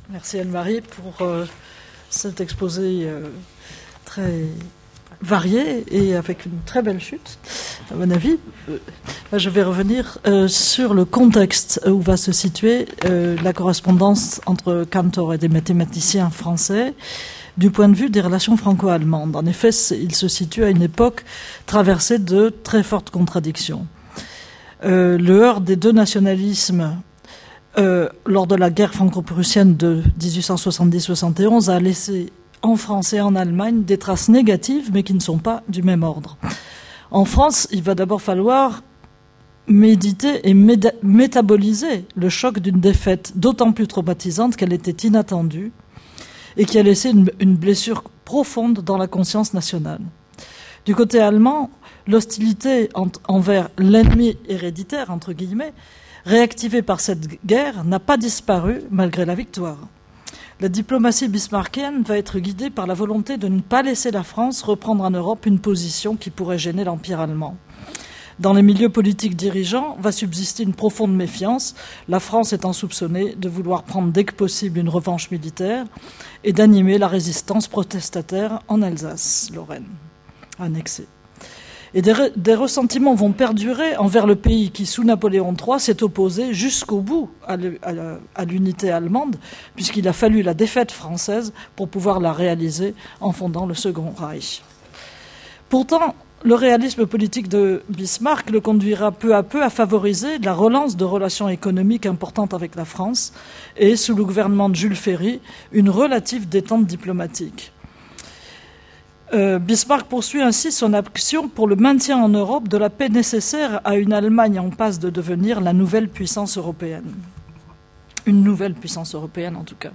Merci Anne-Marie pour cet exposé très varié et avec une très belle chute, à mon avis. Je vais revenir sur le contexte où va se situer la correspondance entre Cantor et des mathématiciens français du point de vue des relations franco-allemandes. En effet, il se situe à une époque traversée de très fortes contradictions. Le heurt des deux nationalismes lors de la guerre franco-prussienne de 1870-71 a laissé en France et en Allemagne des traces négatives, mais qui ne sont pas du même ordre. En France, il va d'abord falloir méditer et métaboliser le choc d'une défaite d'autant plus traumatisante qu'elle était inattendue et qui a laissé une blessure profonde dans la conscience nationale. Du côté allemand, l'hostilité envers l'ennemi héréditaire, entre guillemets, réactivée par cette guerre, n'a pas disparu malgré la victoire. La diplomatie bismarckienne va être guidée par la volonté de ne pas laisser la France reprendre en Europe une position qui pourrait gêner l'Empire allemand. Dans les milieux politiques dirigeants va subsister une profonde méfiance, la France étant soupçonnée de vouloir prendre dès que possible une revanche militaire et d'animer la résistance protestataire en Alsace-Lorraine, annexée. Et des ressentiments vont perdurer envers le pays qui, sous Napoléon III, s'est opposé jusqu'au bout à l'unité allemande, puisqu'il a fallu la défaite française pour pouvoir la réaliser en fondant le Second Reich. Pourtant, le réalisme politique de Bismarck le conduira peu à peu à favoriser la relance de relations économiques importantes avec la France et, sous le gouvernement de Jules Ferry, une relative détente diplomatique. Bismarck poursuit ainsi son action pour le maintien en Europe de la paix nécessaire à une Allemagne en passe de devenir la nouvelle puissance européenne. Une nouvelle puissance européenne, en tout cas.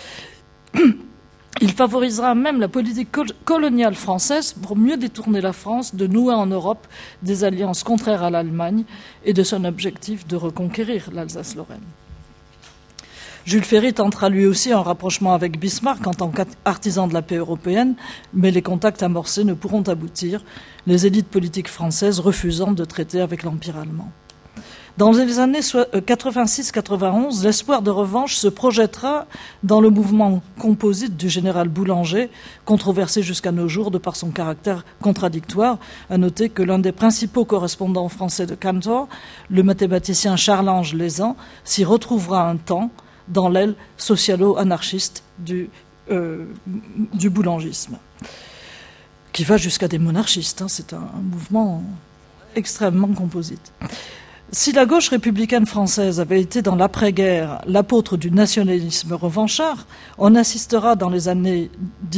Il favorisera même la politique coloniale française pour mieux détourner la France de nouer en Europe des alliances contraires à l'Allemagne et de son objectif de reconquérir l'Alsace-Lorraine. Jules Ferry tentera lui aussi un rapprochement avec Bismarck en tant qu'artisan de la paix européenne, mais les contacts amorcés ne pourront aboutir, les élites politiques françaises refusant de traiter avec l'Empire allemand. Dans les années 86-91, l'espoir de revanche se projettera dans le mouvement composite du général Boulanger, controversé jusqu'à nos jours de par son caractère contradictoire. À noter que l'un des principaux correspondants français de Cantor, le mathématicien Charles-Ange Lézan, s'y retrouvera un temps dans l'aile socialo-anarchiste du boulangisme, qui va jusqu'à des monarchistes. C'est un mouvement extrêmement composite. Si la gauche républicaine française avait été dans l'après-guerre l'apôtre du nationalisme revanchard, on assistera dans les années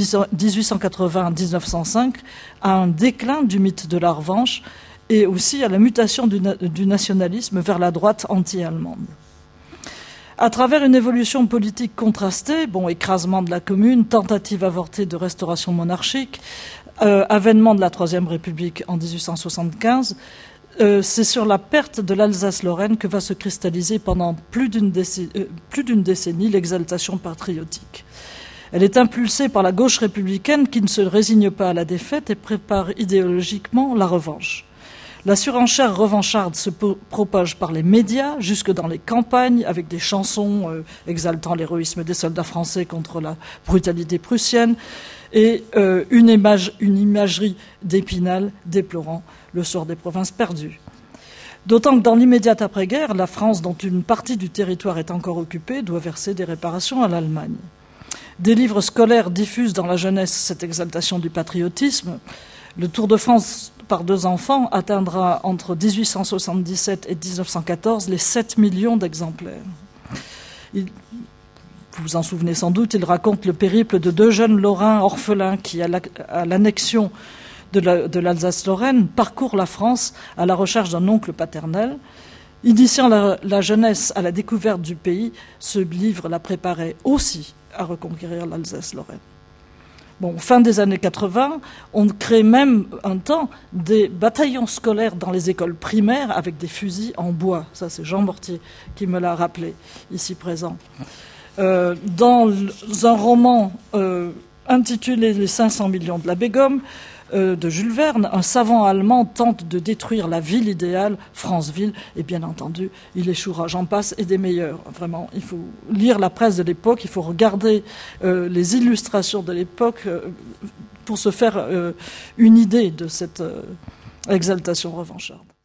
1880-1905 à un déclin du mythe de la revanche et aussi à la mutation du nationalisme vers la droite anti-allemande. À travers une évolution politique contrastée, écrasement de la Commune, tentative avortée de restauration monarchique, avènement de la Troisième République en 1875, c'est sur la perte de l'Alsace-Lorraine que va se cristalliser pendant plus d'une décennie l'exaltation patriotique. Elle est impulsée par la gauche républicaine qui ne se résigne pas à la défaite et prépare idéologiquement la revanche. La surenchère revancharde se propage par les médias, jusque dans les campagnes, avec des chansons exaltant l'héroïsme des soldats français contre la brutalité prussienne, et une imagerie d'Épinal déplorant le sort des provinces perdues. D'autant que dans l'immédiate après-guerre, la France, dont une partie du territoire est encore occupée, doit verser des réparations à l'Allemagne. Des livres scolaires diffusent dans la jeunesse cette exaltation du patriotisme. Le Tour de France par 2 enfants atteindra entre 1877 et 1914 les 7 millions d'exemplaires. Vous vous en souvenez sans doute, il raconte le périple de 2 jeunes Lorrains orphelins qui, à l'annexion de l'Alsace-Lorraine, parcourent la France à la recherche d'un oncle paternel. Initiant la jeunesse à la découverte du pays, ce livre la préparait aussi à reconquérir l'Alsace-Lorraine. Fin des années 80, on crée même un temps des bataillons scolaires dans les écoles primaires avec des fusils en bois. Ça, c'est Jean Mortier qui me l'a rappelé, ici présent. Dans un roman intitulé « Les 500 millions de la Begum », de Jules Verne, un savant allemand tente de détruire la ville idéale, Franceville, et bien entendu, il échouera. J'en passe et des meilleurs. Vraiment, il faut lire la presse de l'époque, il faut regarder les illustrations de l'époque pour se faire une idée de cette exaltation revancharde.